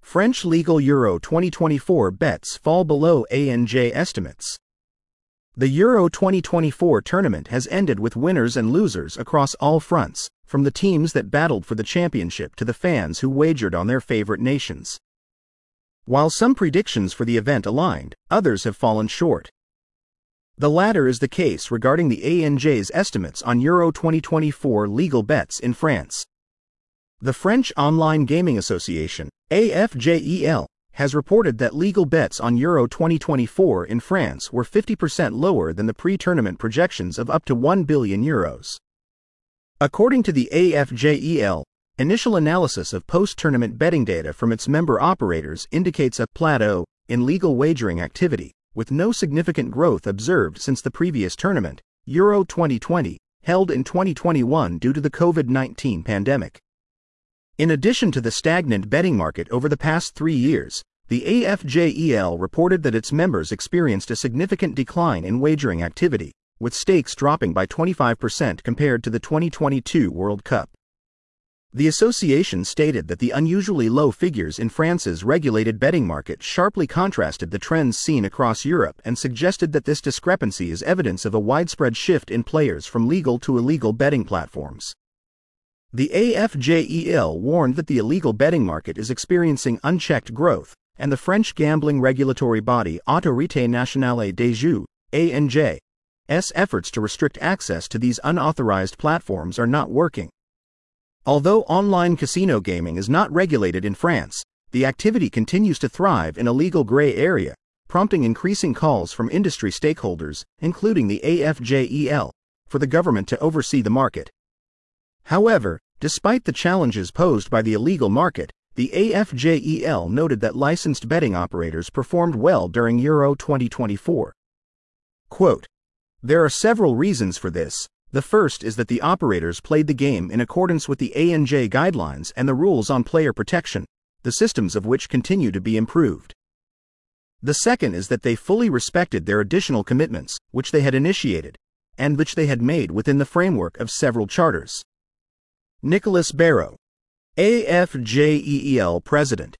French legal Euro 2024 bets fall below ANJ estimates. The Euro 2024 tournament has ended with winners and losers across all fronts, from the teams that battled for the championship to the fans who wagered on their favorite nations. While some predictions for the event aligned, others have fallen short. The latter is the case regarding the ANJ's estimates on Euro 2024 legal bets in France. The French Online Gaming Association, AFJEL, has reported that legal bets on Euro 2024 in France were 50% lower than the pre-tournament projections of up to €1 billion. According to the AFJEL, initial analysis of post-tournament betting data from its member operators indicates a plateau in legal wagering activity, with no significant growth observed since the previous tournament, Euro 2020, held in 2021 due to the COVID-19 pandemic. In addition to the stagnant betting market over the past 3 years, the AFJEL reported that its members experienced a significant decline in wagering activity, with stakes dropping by 25% compared to the 2022 World Cup. The association stated that the unusually low figures in France's regulated betting market sharply contrasted the trends seen across Europe and suggested that this discrepancy is evidence of a widespread shift in players from legal to illegal betting platforms. The AFJEL warned that the illegal betting market is experiencing unchecked growth, and the French gambling regulatory body Autorité Nationale des Jeux, ANJ's efforts to restrict access to these unauthorized platforms are not working. Although online casino gaming is not regulated in France, the activity continues to thrive in a legal gray area, prompting increasing calls from industry stakeholders, including the AFJEL, for the government to oversee the market. However, despite the challenges posed by the illegal market, the AFJEL noted that licensed betting operators performed well during Euro 2024. Quote, "There are several reasons for this. The first is that the operators played the game in accordance with the ANJ guidelines and the rules on player protection, the systems of which continue to be improved. The second is that they fully respected their additional commitments, which they had initiated, and which they had made within the framework of several charters." Nicolas Barrot, AFJEL President,